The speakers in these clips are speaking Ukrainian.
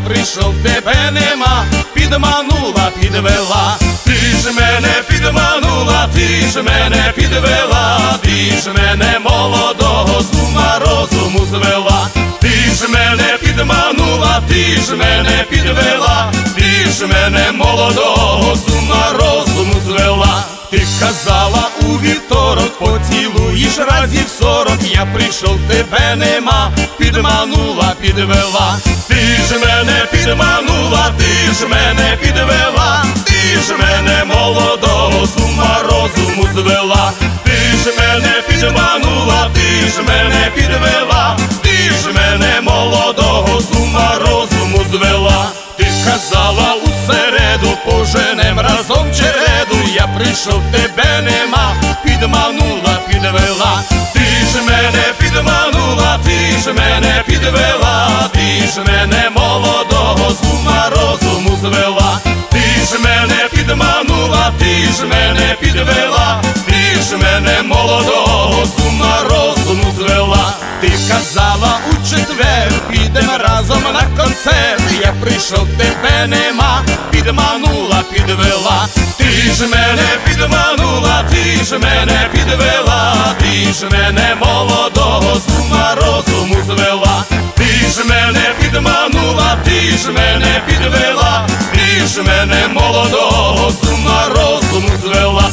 прийшов, тебе нема, підманула, підвела. Ти ж мене підманула, ти ж мене підвела, ти ж мене молодого з ума розуму звела. Ти ж мене підманула, ти ж мене підвела, ти ж мене молодого з ума розуму звела. Ти казала у вівторок, поцілуєш разів 40, я прийшов, тебе нема, підманула, підвела. Ти ж мене підманула, ти ж мене підвела, ти ж мене молодого з ума розуму звела. Ти ж мене підманула, ти ж мене підвела, ти ж мене молодого з ума розуму звела. Ти казала у середу, поженем разом череду, я прийшов, тебе нема, підманула, підвела. Ти ж мене підманула, ти ж мене підвела, ти ж мене молодого з ума розуму звела. Ти ж мене підманула, ти ж мене підвела, ти ж мене молодого з ума розуму звела. Ти казала у четвер, підем разом на концерт, я прийшов, тебе нема, підманула, підвела. Ти ж мене підманула, ти ж мене підвела, ти ж мене молодого з ума розуму звела. Ти ж мене підманула, ти ж мене підвела, ти ж мене молодого з ума розуму звела.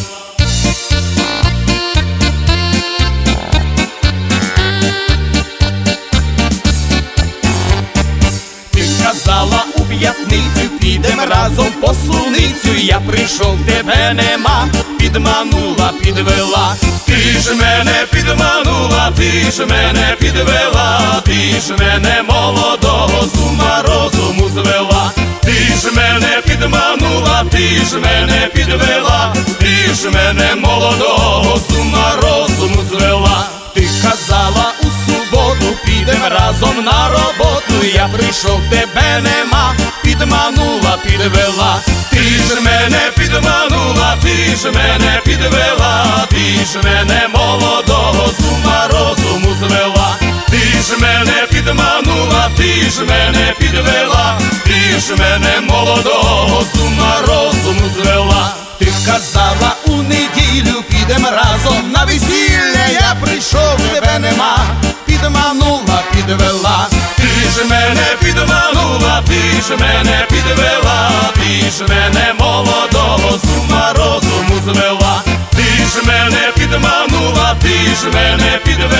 Казала у п'ятницю, підем разом по суницю, я прийшов, тебе нема, підманула, підвела. Ти ж мене підманула, ти ж мене підвела, ти ж мене молодого з ума розуму звела. Ти ж мене підманула, ти ж мене підвела, ти ж мене молодого з ума розуму звела. Ти казала у суботу, підем разом на роботу, я прийшов, тебе нема, підманула, підвела. Ти ж мене підманула, ти ж мене підвела, ти ж мене молодого з ума розуму звела. Ти ж мене підманула, ти ж мене підвела, ти ж мене молодого з ума розуму звела. Ти казала у неділю, підем разом на весілля, я прийшов, тебе нема, підманула, підвела. Ти ж мене підманула, ти ж мене підвела, ти ж мене молодого з ума розуму звела. Ти ж мене підманула, ти ж мене підвела.